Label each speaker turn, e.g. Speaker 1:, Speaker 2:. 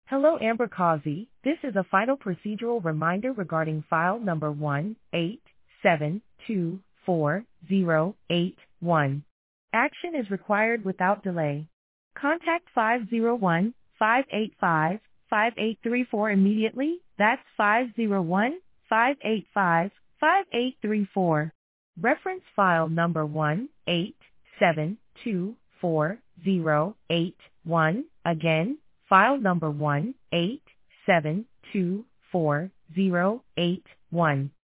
Speaker 1: Hello, Amber Causey. This is a final procedural reminder regarding file number 187240881. Action is required without delay. Contact 501-585-5834 immediately. That's 501-585-5834. Reference file number 187240881. Again, file number 187240881.